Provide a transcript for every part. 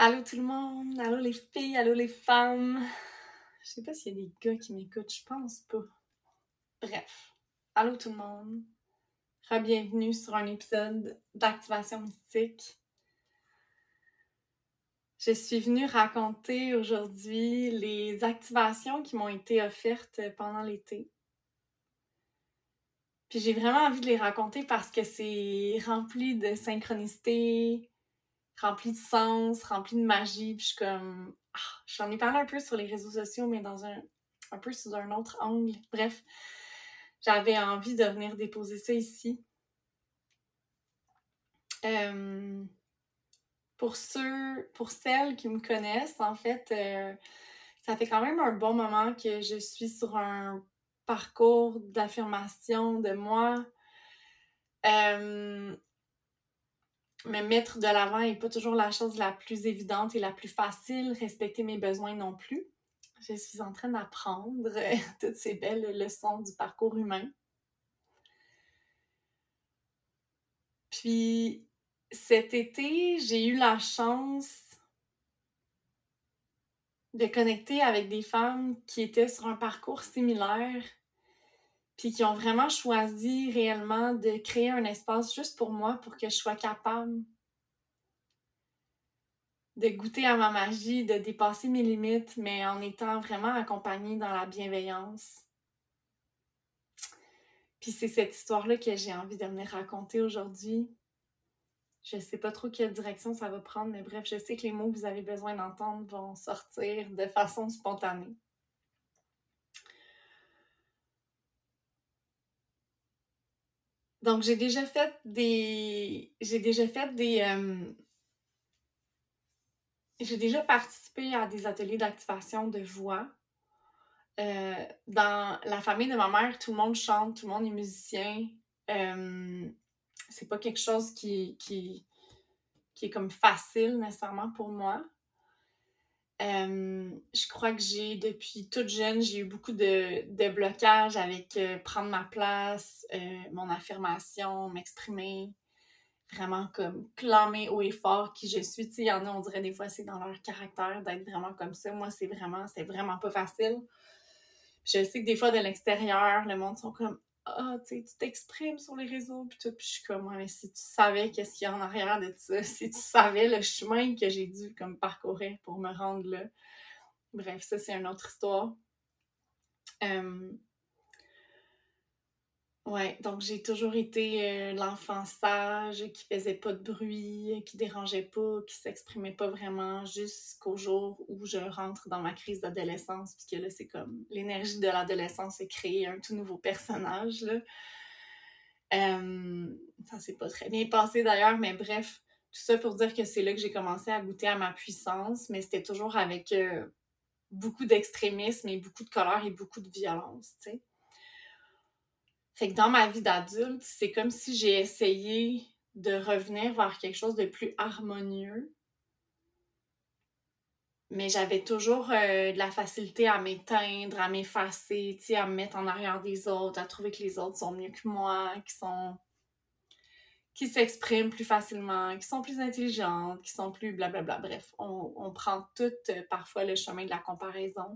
Allô tout le monde, allô les filles, allô les femmes. Je sais pas s'il y a des gars qui m'écoutent, je pense pas. Bref, allô tout le monde. Re-bienvenue sur un épisode d'Activation Mystique. Je suis venue raconter aujourd'hui les activations qui m'ont été offertes pendant l'été. Puis j'ai vraiment envie de les raconter parce que c'est rempli de synchronicité, rempli de sens, rempli de magie. Puis je suis comme... j'en ai parlé un peu sur les réseaux sociaux, mais dans un peu sous un autre angle. Bref, j'avais envie de venir déposer ça ici. Pour celles qui me connaissent, en fait, ça fait quand même un bon moment que je suis sur un parcours d'affirmation de moi. Me mettre de l'avant n'est pas toujours la chose la plus évidente et la plus facile. Respecter mes besoins non plus. Je suis en train d'apprendre toutes ces belles leçons du parcours humain. Puis cet été, j'ai eu la chance de connecter avec des femmes qui étaient sur un parcours similaire, puis qui ont vraiment choisi réellement de créer un espace juste pour moi, pour que je sois capable de goûter à ma magie, de dépasser mes limites, mais en étant vraiment accompagnée dans la bienveillance. Puis c'est cette histoire-là que j'ai envie de venir raconter aujourd'hui. Je sais pas trop quelle direction ça va prendre, mais bref, je sais que les mots que vous avez besoin d'entendre vont sortir de façon spontanée. Donc, j'ai déjà fait participé à des ateliers d'activation de voix. Dans la famille de ma mère, tout le monde chante, tout le monde est musicien. C'est pas quelque chose qui est comme facile nécessairement pour moi. Je crois que depuis toute jeune, j'ai eu beaucoup de blocages avec prendre ma place, mon affirmation, m'exprimer, vraiment comme clamer haut et fort qui je suis. Tu sais, il y en a, on dirait des fois, c'est dans leur caractère d'être vraiment comme ça. Moi, c'est vraiment pas facile. Je sais que des fois, de l'extérieur, le monde sont comme tu sais, tu t'exprimes sur les réseaux, puis tout. Puis je suis comme, ouais, mais si tu savais qu'est-ce qu'il y a en arrière de ça, si tu savais le chemin que j'ai dû comme parcourir pour me rendre là. Bref, ça, c'est une autre histoire. Ouais, donc j'ai toujours été l'enfant sage, qui faisait pas de bruit, qui dérangeait pas, qui s'exprimait pas vraiment, jusqu'au jour où je rentre dans ma crise d'adolescence, puisque là, c'est comme l'énergie de l'adolescence est créer un tout nouveau personnage, là. Ça s'est pas très bien passé d'ailleurs, mais bref, tout ça pour dire que c'est là que j'ai commencé à goûter à ma puissance, mais c'était toujours avec beaucoup d'extrémisme et beaucoup de colère et beaucoup de violence, tu sais. Fait que dans ma vie d'adulte, c'est comme si j'ai essayé de revenir vers quelque chose de plus harmonieux, mais j'avais toujours de la facilité à m'éteindre, à m'effacer, tu sais, à me mettre en arrière des autres, à trouver que les autres sont mieux que moi, qui s'expriment plus facilement, qui sont plus intelligentes, qui sont plus blablabla. Bref, on prend tout parfois le chemin de la comparaison.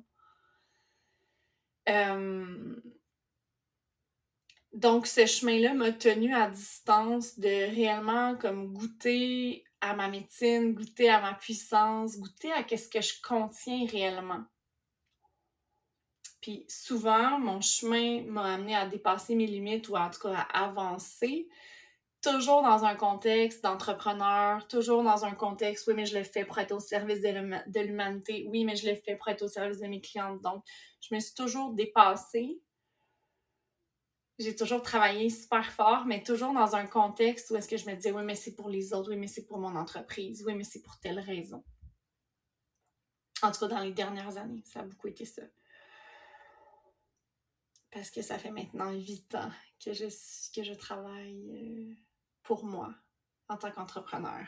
Donc, ce chemin-là m'a tenue à distance de réellement comme goûter à ma médecine, goûter à ma puissance, goûter à qu'est-ce que je contiens réellement. Puis souvent, mon chemin m'a amené à dépasser mes limites ou en tout cas à avancer, toujours dans un contexte d'entrepreneur, toujours dans un contexte, oui, mais je le fais pour être au service de l'humanité, oui, mais je le fais pour être au service de mes clientes. Donc, je me suis toujours dépassée. J'ai toujours travaillé super fort, mais toujours dans un contexte où est-ce que je me disais, oui, mais c'est pour les autres, oui, mais c'est pour mon entreprise, oui, mais c'est pour telle raison. En tout cas, dans les dernières années, ça a beaucoup été ça. Parce que ça fait maintenant 8 ans que je travaille pour moi en tant qu'entrepreneur.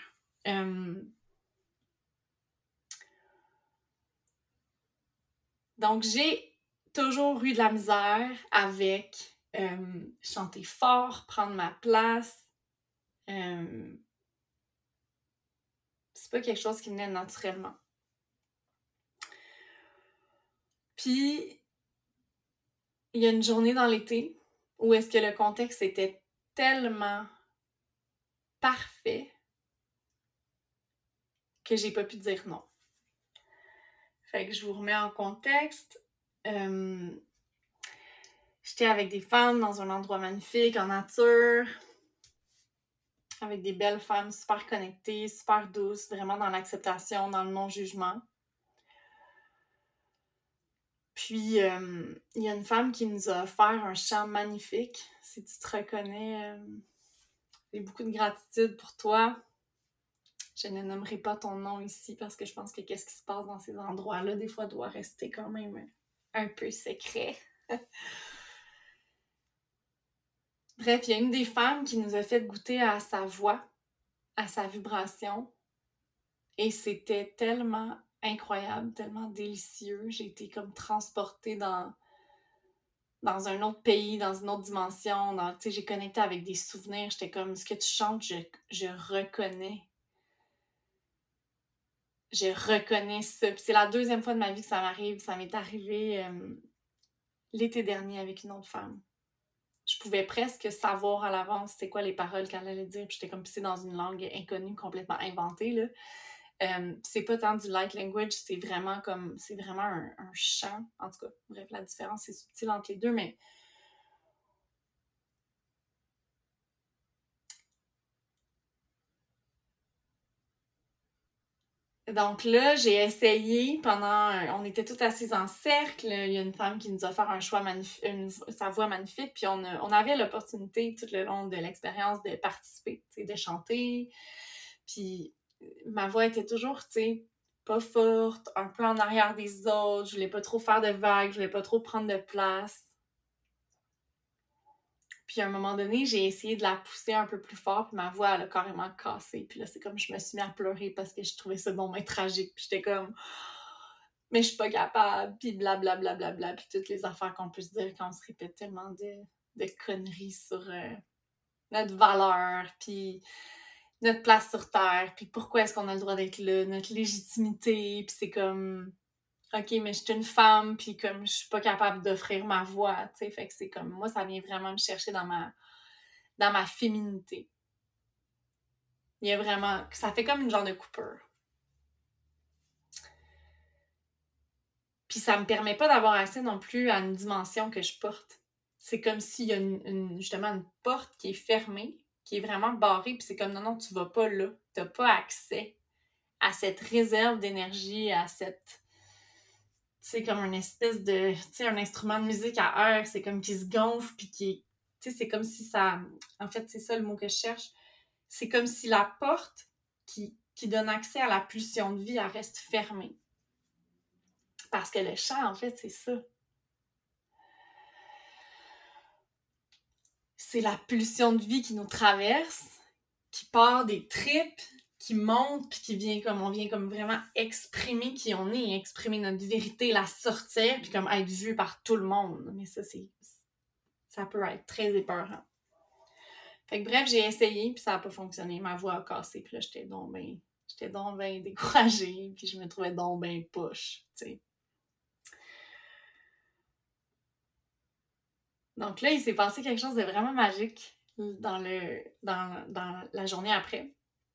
Donc, j'ai toujours eu de la misère avec chanter fort, prendre ma place, C'est pas quelque chose qui venait naturellement. Puis, il y a une journée dans l'été où est-ce que le contexte était tellement parfait que j'ai pas pu dire non. Fait que je vous remets en contexte. J'étais avec des femmes dans un endroit magnifique, en nature, avec des belles femmes super connectées, super douces, vraiment dans l'acceptation, dans le non-jugement. Puis, il y a une femme qui nous a offert un chant magnifique. Si tu te reconnais, j'ai beaucoup de gratitude pour toi. Je ne nommerai pas ton nom ici parce que je pense que qu'est-ce qui se passe dans ces endroits-là, des fois, doit rester quand même un peu secret. Bref, il y a une des femmes qui nous a fait goûter à sa voix, à sa vibration. Et c'était tellement incroyable, tellement délicieux. J'ai été comme transportée dans un autre pays, dans une autre dimension. J'ai connecté avec des souvenirs. J'étais comme, ce que tu chantes, je reconnais. Je reconnais ça. Puis c'est la deuxième fois de ma vie que ça m'arrive. Ça m'est arrivé l'été dernier avec une autre femme. Je pouvais presque savoir à l'avance c'était quoi les paroles qu'elle allait dire. Puis j'étais comme pissée dans une langue inconnue, complètement inventée, là. C'est pas tant du light language, c'est vraiment un chant. En tout cas, bref, la différence est subtile entre les deux, mais donc là, j'ai essayé on était toutes assises en cercle. Il y a une femme qui nous a offert un choix sa voix magnifique, puis on avait l'opportunité tout le long de l'expérience de participer, de chanter. Puis ma voix était toujours, pas forte, un peu en arrière des autres. Je voulais pas trop faire de vagues, je voulais pas trop prendre de place. Puis à un moment donné, j'ai essayé de la pousser un peu plus fort, puis ma voix, elle a carrément cassé. Puis là, c'est comme je me suis mis à pleurer parce que je trouvais ça bon, tragique. Puis j'étais comme, mais je suis pas capable, puis blablabla, puis toutes les affaires qu'on peut se dire quand on se répète tellement de conneries sur notre valeur, puis notre place sur Terre, puis pourquoi est-ce qu'on a le droit d'être là, notre légitimité, puis c'est comme... OK, mais je suis une femme, puis comme je suis pas capable d'offrir ma voix, tu sais, fait que c'est comme, moi, ça vient vraiment me chercher dans ma féminité. Il y a vraiment, ça fait comme une genre de coupure. Puis ça me permet pas d'avoir accès non plus à une dimension que je porte. C'est comme s'il y a justement une porte qui est fermée, qui est vraiment barrée, puis c'est comme, non, tu vas pas là. T'as pas accès à cette réserve d'énergie, à cette... C'est comme une espèce de... Tu sais, un instrument de musique à air, c'est comme qui se gonfle, puis qui... Tu sais, c'est comme si ça... En fait, c'est ça le mot que je cherche. C'est comme si la porte qui donne accès à la pulsion de vie, elle reste fermée. Parce que le chant, en fait, c'est ça. C'est la pulsion de vie qui nous traverse, qui part des tripes, qui monte, puis on vient comme vraiment exprimer qui on est, exprimer notre vérité, la sortir, puis comme être vu par tout le monde. Mais ça peut être très épeurant. Fait que bref, j'ai essayé, puis ça n'a pas fonctionné. Ma voix a cassé, puis là, j'étais donc ben découragée, puis je me trouvais donc ben poche, tu sais. Donc là, il s'est passé quelque chose de vraiment magique dans la journée après.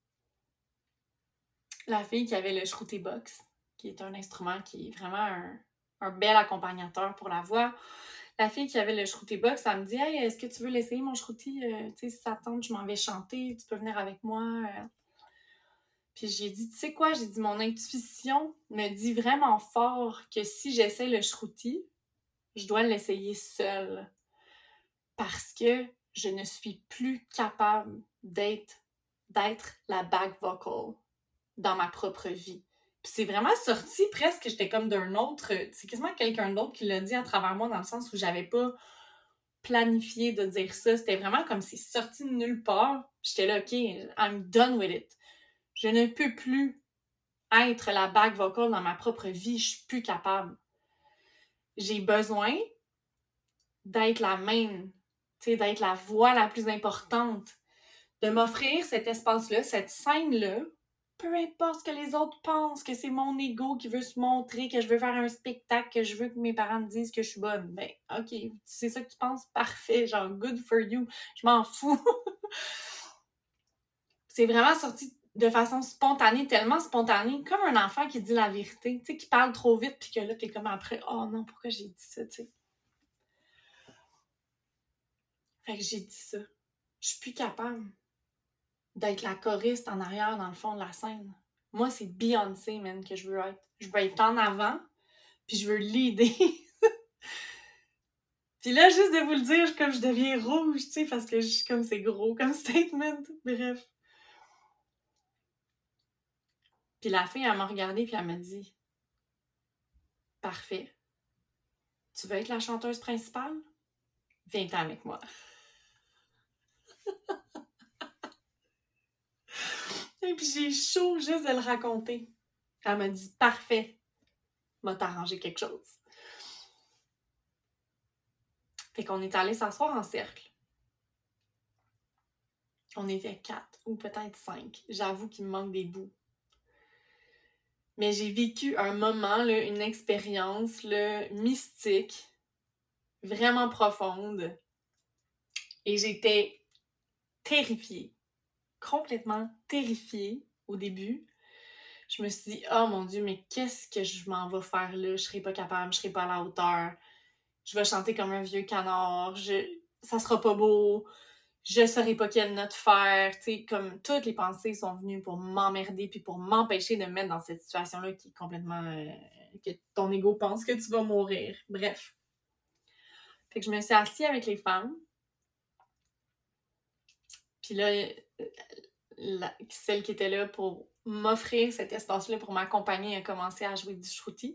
La fille qui avait le Shruti Box, qui est un instrument qui est vraiment un bel accompagnateur pour la voix. La fille qui avait le Shruti Box, elle me dit « Hey, est-ce que tu veux l'essayer, mon Shruti? Tu sais, si ça tente, je m'en vais chanter, tu peux venir avec moi. » Puis j'ai dit « Tu sais quoi? » J'ai dit « Mon intuition me dit vraiment fort que si j'essaie le Shruti, je dois l'essayer seule. Parce que je ne suis plus capable d'être la back vocal dans ma propre vie. » Puis c'est vraiment sorti presque, j'étais comme d'un autre... C'est quasiment quelqu'un d'autre qui l'a dit à travers moi, dans le sens où j'avais pas planifié de dire ça. C'était vraiment comme c'est sorti de nulle part. J'étais là, OK, I'm done with it. Je ne peux plus être la back vocal dans ma propre vie. Je suis plus capable. J'ai besoin d'être la main, d'être la voix la plus importante, de m'offrir cet espace-là, cette scène-là, peu importe ce que les autres pensent, que c'est mon ego qui veut se montrer, que je veux faire un spectacle, que je veux que mes parents me disent que je suis bonne. Ben, OK, c'est ça que tu penses? Parfait, genre, good for you. Je m'en fous. C'est vraiment sorti de façon spontanée, tellement spontanée, comme un enfant qui dit la vérité, tu sais, qui parle trop vite, puis que là, t'es comme après, oh non, pourquoi j'ai dit ça, tu sais. Fait que j'ai dit ça. Je suis plus capable d'être la choriste en arrière, dans le fond de la scène. Moi, c'est Beyoncé, man, que je veux être. Je veux être en avant, puis je veux leader. Puis là, juste de vous le dire, comme je deviens rouge, tu sais, parce que je suis comme c'est gros comme statement. Bref. Puis la fille, elle m'a regardée, puis elle m'a dit « Parfait. Tu veux être la chanteuse principale? Viens-t'en avec moi. » Et puis j'ai chaud juste de le raconter. Elle m'a dit « Parfait. M'a t'arranger quelque chose. » Fait qu'on est allé s'asseoir en cercle. On était 4 ou peut-être 5. J'avoue qu'il me manque des bouts. Mais j'ai vécu un moment, là, une expérience là, mystique, vraiment profonde. Et j'étais terrifiée, complètement terrifiée au début. Je me suis dit, oh mon Dieu, mais qu'est-ce que je m'en vais faire là? Je serai pas capable, je serai pas à la hauteur. Je vais chanter comme un vieux canard, ça sera pas beau, je saurai pas quelle note faire. Tu sais, comme toutes les pensées sont venues pour m'emmerder puis pour m'empêcher de me mettre dans cette situation-là qui est complètement... que ton ego pense que tu vas mourir. Bref. Fait que je me suis assise avec les femmes. Puis là, celle qui était là pour m'offrir cet espace-là pour m'accompagner a commencé à jouer du shruti.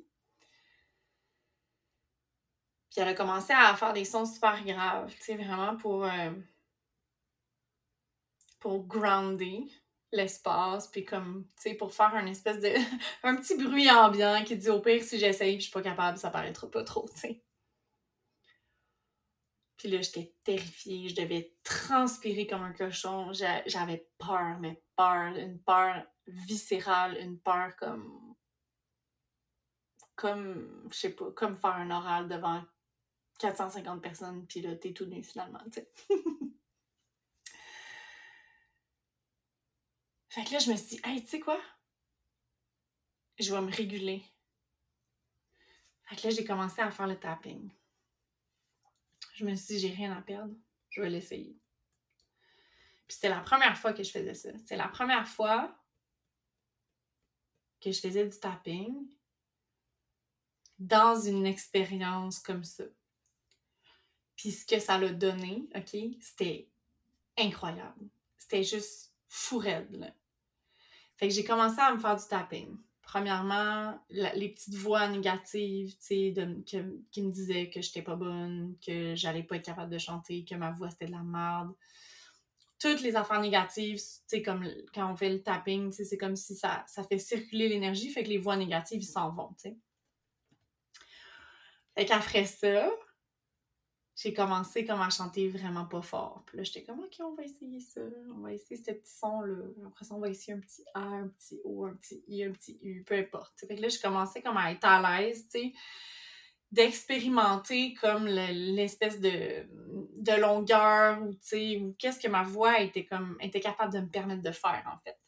Puis elle a commencé à faire des sons super graves, tu sais, vraiment pour grounder l'espace, puis comme, tu sais, pour faire un espèce de... un petit bruit ambiant qui dit au pire, si j'essaye puis je suis pas capable, ça paraîtra pas trop, tu sais. Puis là, j'étais terrifiée, je devais transpirer comme un cochon, j'avais peur, mais peur, une peur viscérale, une peur comme, je sais pas, comme faire un oral devant 450 personnes, puis là, t'es tout nu finalement, tu sais. Fait que là, je me suis dit, hey, tu sais quoi? Je vais me réguler. Fait que là, j'ai commencé à faire le tapping. Je me suis dit, j'ai rien à perdre, je vais l'essayer. Puis c'était la première fois que je faisais ça. C'était la première fois que je faisais du tapping dans une expérience comme ça. Puis ce que ça l'a donné, OK, c'était incroyable. C'était juste fou raide, là. Fait que j'ai commencé à me faire du tapping. Premièrement, les petites voix négatives, tu sais, qui me disaient que j'étais pas bonne, que j'allais pas être capable de chanter, que ma voix c'était de la merde. Toutes les affaires négatives, tu sais, comme quand on fait le tapping, tu sais, c'est comme si ça fait circuler l'énergie, fait que les voix négatives, ils s'en vont, tu sais. Fait qu'après ça, j'ai commencé comme à chanter vraiment pas fort. Puis là, j'étais comme, OK, on va essayer ça. On va essayer ce petit son-là. Après ça, on va essayer un petit A, un petit O, un petit I, un petit U, peu importe. Fait que là, je commençais comme à être à l'aise, tu sais, d'expérimenter comme l'espèce de longueur ou, tu sais, ou qu'est-ce que ma voix était capable de me permettre de faire, en fait.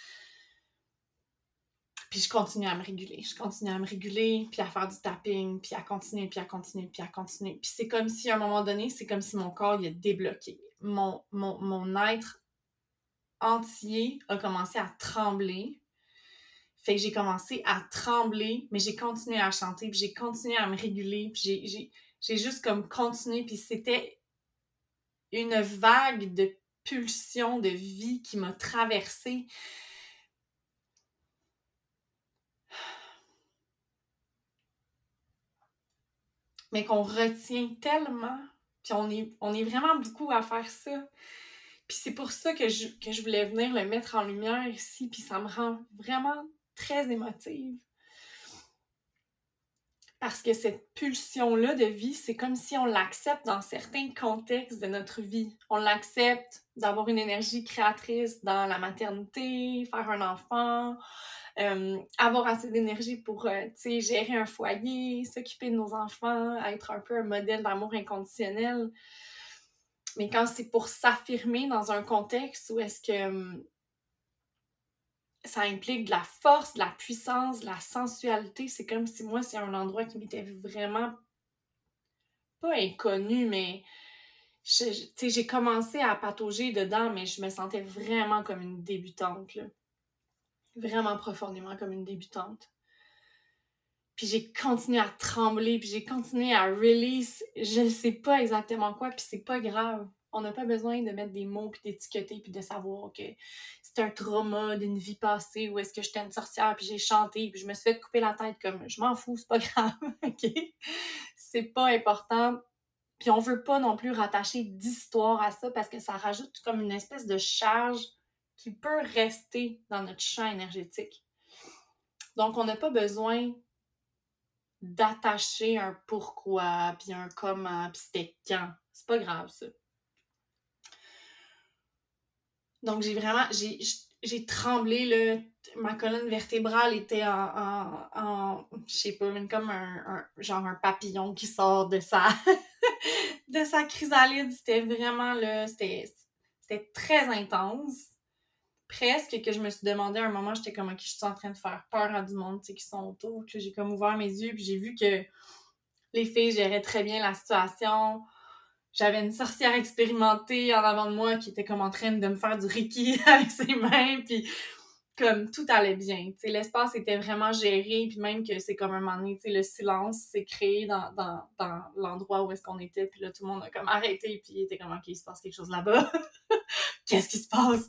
Puis je continue à me réguler, puis à faire du tapping, puis à continuer, puis à continuer, puis à continuer. Puis c'est comme si, à un moment donné, c'est comme si mon corps, il a débloqué. Mon être entier a commencé à trembler. Fait que j'ai commencé à trembler, mais j'ai continué à chanter, puis j'ai continué à me réguler, puis j'ai juste comme continué, puis c'était une vague de pulsion de vie qui m'a traversée. Mais qu'on retient tellement, puis on est vraiment beaucoup à faire ça. Puis c'est pour ça que je voulais venir le mettre en lumière ici, puis ça me rend vraiment très émotive. Parce que cette pulsion-là de vie, c'est comme si on l'accepte dans certains contextes de notre vie. On l'accepte d'avoir une énergie créatrice dans la maternité, faire un enfant, avoir assez d'énergie pour, gérer un foyer, s'occuper de nos enfants, être un peu un modèle d'amour inconditionnel. Mais quand c'est pour s'affirmer dans un contexte où est-ce que ça implique de la force, de la puissance, de la sensualité, c'est comme si moi, c'est un endroit qui m'était vraiment pas inconnu, mais j'ai commencé à patauger dedans, mais je me sentais vraiment comme une débutante, là. Vraiment profondément comme une débutante. Puis j'ai continué à trembler, puis j'ai continué à release, je ne sais pas exactement quoi, puis c'est pas grave. On n'a pas besoin de mettre des mots, puis d'étiqueter, puis de savoir que c'est un trauma d'une vie passée, ou est-ce que j'étais une sorcière, puis j'ai chanté, puis je me suis fait couper la tête, comme je m'en fous, c'est pas grave, ok? C'est pas important. Puis on veut pas non plus rattacher d'histoire à ça, parce que ça rajoute comme une espèce de charge qui peut rester dans notre champ énergétique. Donc on n'a pas besoin d'attacher un pourquoi, puis un comment, puis c'était quand. C'est pas grave, ça. Donc, j'ai tremblé, là. Ma colonne vertébrale était je sais pas, même comme genre un papillon qui sort de sa, de sa chrysalide. C'était vraiment, là, c'était très intense. Presque que je me suis demandé à un moment, j'étais comme, ok, je suis en train de faire peur à du monde, tu sais, qui sont autour. Puis j'ai comme ouvert mes yeux, puis j'ai vu que les filles géraient très bien la situation. J'avais une sorcière expérimentée en avant de moi qui était comme en train de me faire du reiki avec ses mains, puis comme tout allait bien. Tu sais, l'espace était vraiment géré, puis même que c'est comme un moment donné, tu sais, le silence s'est créé dans l'endroit où est-ce qu'on était, puis là, tout le monde a comme arrêté, puis il était comme, OK, il se passe quelque chose là-bas. Qu'est-ce qui se passe?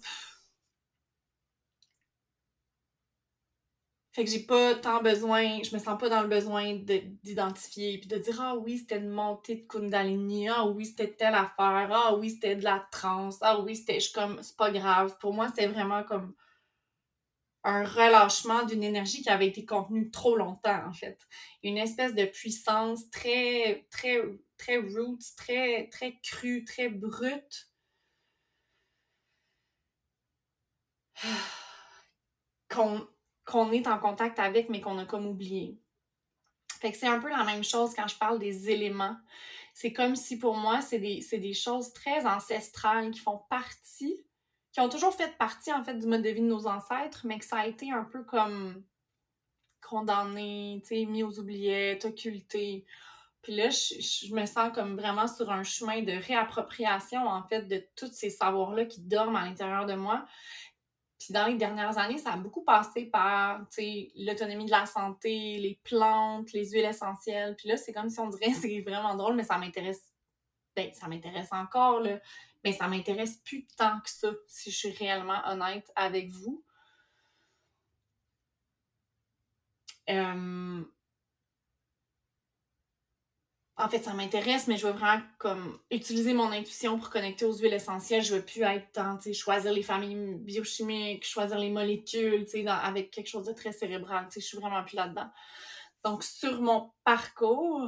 Fait que j'ai pas tant besoin, je me sens pas dans le besoin d'identifier puis de dire ah oui, c'était une montée de Kundalini, ah oui, c'était telle affaire, ah oui, c'était de la transe, ah oui, c'était. Je suis comme c'est pas grave. Pour moi, c'est vraiment comme un relâchement d'une énergie qui avait été contenue trop longtemps, en fait. Une espèce de puissance très, très, très roots, très, très crue, très brute. Qu'on qu'on est en contact avec, mais qu'on a comme oublié. Fait que c'est un peu la même chose quand je parle des éléments. C'est comme si pour moi, c'est des choses très ancestrales qui font partie, qui ont toujours fait partie en fait du mode de vie de nos ancêtres, mais que ça a été un peu comme condamné, tu sais, mis aux oubliettes, occulté. Puis là, je me sens comme vraiment sur un chemin de réappropriation en fait de tous ces savoirs-là qui dorment à l'intérieur de moi. Puis dans les dernières années, ça a beaucoup passé par, tu sais, l'autonomie de la santé, les plantes, les huiles essentielles. Puis là, c'est comme si on dirait, c'est vraiment drôle, mais ça m'intéresse, ben, ça m'intéresse encore, là. Mais ça m'intéresse plus tant que ça, si je suis réellement honnête avec vous. Euh, En fait, ça m'intéresse, mais je veux vraiment comme utiliser mon intuition pour connecter aux huiles essentielles. Je veux plus être dans, tu sais, choisir les familles biochimiques, choisir les molécules, tu sais, avec quelque chose de très cérébral. Tu sais, je suis vraiment plus là-dedans. Donc, sur mon parcours,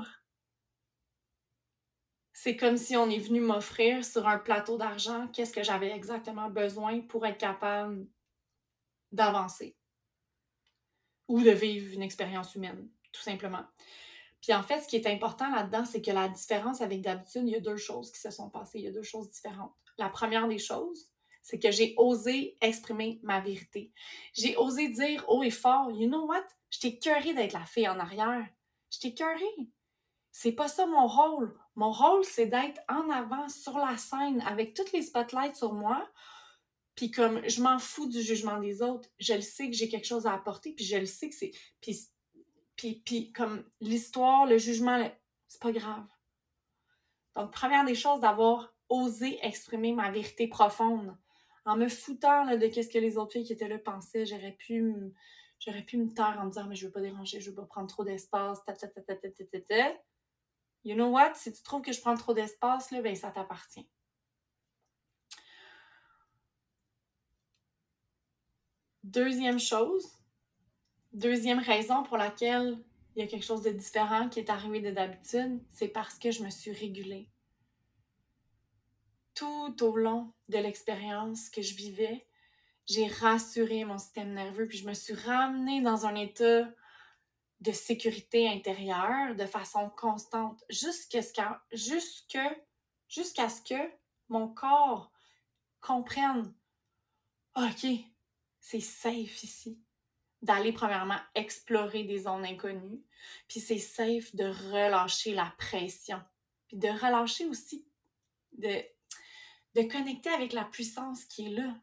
c'est comme si on est venu m'offrir sur un plateau d'argent qu'est-ce que j'avais exactement besoin pour être capable d'avancer ou de vivre une expérience humaine, tout simplement. Puis en fait, ce qui est important là-dedans, c'est que la différence avec d'habitude, il y a deux choses qui se sont passées, il y a deux choses différentes. La première des choses, c'est que j'ai osé exprimer ma vérité. J'ai osé dire haut et fort, you know what? J'étais écœurée d'être la fille en arrière. J'étais écœurée. C'est pas ça mon rôle. Mon rôle, c'est d'être en avant sur la scène avec toutes les spotlights sur moi. Puis comme je m'en fous du jugement des autres, je le sais que j'ai quelque chose à apporter, puis je le sais que c'est. Puis comme l'histoire, le jugement, c'est pas grave. Donc, première des choses, d'avoir osé exprimer ma vérité profonde. En me foutant là, de qu'est-ce que les autres filles qui étaient là pensaient, j'aurais pu me taire en me disant mais je veux pas déranger, je veux pas prendre trop d'espace, You know what? Si tu trouves que je prends trop d'espace, là, ben ça t'appartient. Deuxième chose, deuxième raison pour laquelle il y a quelque chose de différent qui est arrivé de d'habitude, c'est parce que je me suis régulée. Tout au long de l'expérience que je vivais, j'ai rassuré mon système nerveux, puis je me suis ramenée dans un état de sécurité intérieure de façon constante, jusqu'à ce que mon corps comprenne, OK, c'est safe ici, d'aller premièrement explorer des zones inconnues, puis c'est safe de relâcher la pression, puis de relâcher aussi, de connecter avec la puissance qui est là.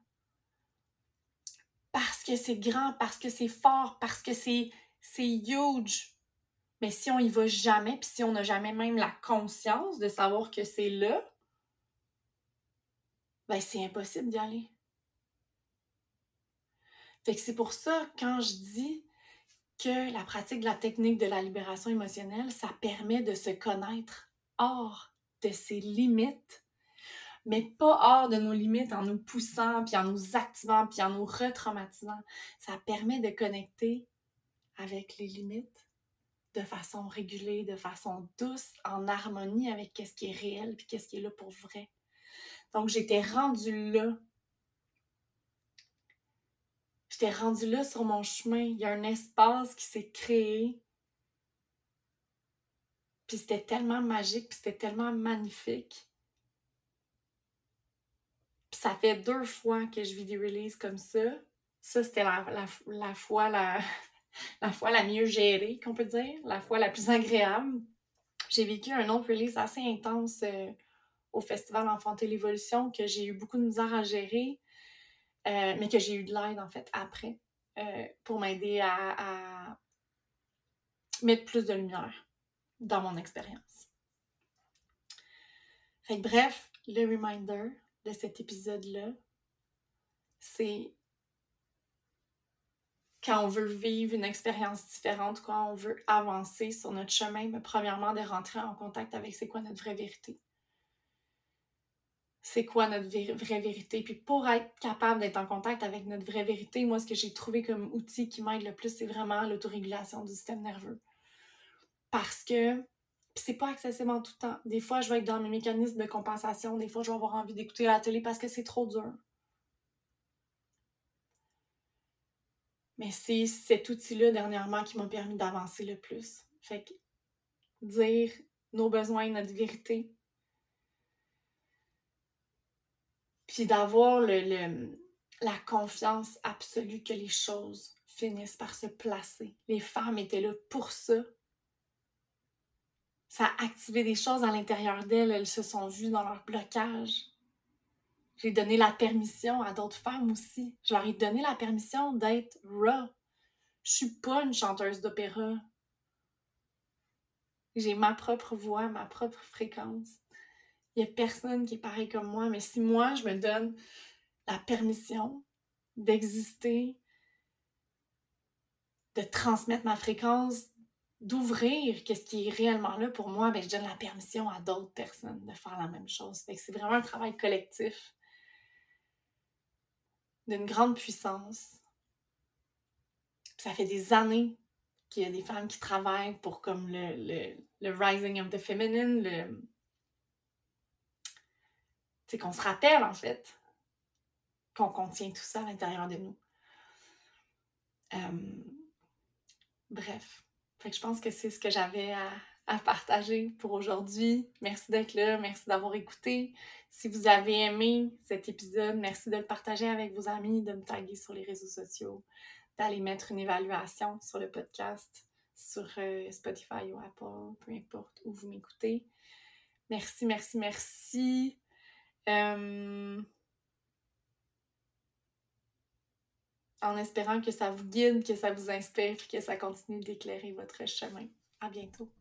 Parce que c'est grand, parce que c'est fort, parce que c'est huge. Mais si on y va jamais, puis si on n'a jamais même la conscience de savoir que c'est là, ben c'est impossible d'y aller. Fait que c'est pour ça, quand je dis que la pratique de la technique de la libération émotionnelle, ça permet de se connaître hors de ses limites, mais pas hors de nos limites en nous poussant, puis en nous activant, puis en nous retraumatisant. Ça permet de connecter avec les limites de façon régulée, de façon douce, en harmonie avec ce qui est réel, puis ce qui est là pour vrai. Donc, j'étais rendue là. J'étais rendue là sur mon chemin. Il y a un espace qui s'est créé. Puis c'était tellement magique, puis c'était tellement magnifique. Puis ça fait 2 fois que je vis des releases comme ça. Ça, c'était la fois la fois la mieux gérée, qu'on peut dire, la fois la plus agréable. J'ai vécu un autre release assez intense au Festival Enfanter l'évolution que j'ai eu beaucoup de misère à gérer, mais que j'ai eu de l'aide, en fait, après, pour m'aider à mettre plus de lumière dans mon expérience. Fait que bref, le reminder de cet épisode-là, c'est quand on veut vivre une expérience différente, quand on veut avancer sur notre chemin, mais premièrement, de rentrer en contact avec c'est quoi notre vraie vérité. C'est quoi notre vraie vérité. Puis pour être capable d'être en contact avec notre vraie vérité, moi, ce que j'ai trouvé comme outil qui m'aide le plus, c'est vraiment l'autorégulation du système nerveux. Parce que c'est pas accessible en tout temps. Des fois, je vais être dans mes mécanismes de compensation. Des fois, je vais avoir envie d'écouter la télé parce que c'est trop dur. Mais c'est cet outil-là, dernièrement, qui m'a permis d'avancer le plus. Fait que dire nos besoins, notre vérité, puis d'avoir la confiance absolue que les choses finissent par se placer. Les femmes étaient là pour ça. Ça a activé des choses à l'intérieur d'elles. Elles se sont vues dans leur blocage. J'ai donné la permission à d'autres femmes aussi. Je leur ai donné la permission d'être raw. Je suis pas une chanteuse d'opéra. J'ai ma propre voix, ma propre fréquence. Il y a personne qui est pareil comme moi, mais si moi, je me donne la permission d'exister, de transmettre ma fréquence, d'ouvrir qu'est-ce qui est réellement là pour moi, ben je donne la permission à d'autres personnes de faire la même chose. Fait que c'est vraiment un travail collectif d'une grande puissance. Puis ça fait des années qu'il y a des femmes qui travaillent pour comme le rising of the feminine, c'est qu'on se rappelle en fait qu'on contient tout ça à l'intérieur de nous. Bref, fait que je pense que c'est ce que j'avais à partager pour aujourd'hui. Merci d'être là, merci d'avoir écouté. Si vous avez aimé cet épisode, merci de le partager avec vos amis, de me taguer sur les réseaux sociaux, d'aller mettre une évaluation sur le podcast, sur Spotify ou Apple, peu importe où vous m'écoutez. Merci, merci, merci. En espérant que ça vous guide, que ça vous inspire et que ça continue d'éclairer votre chemin. À bientôt.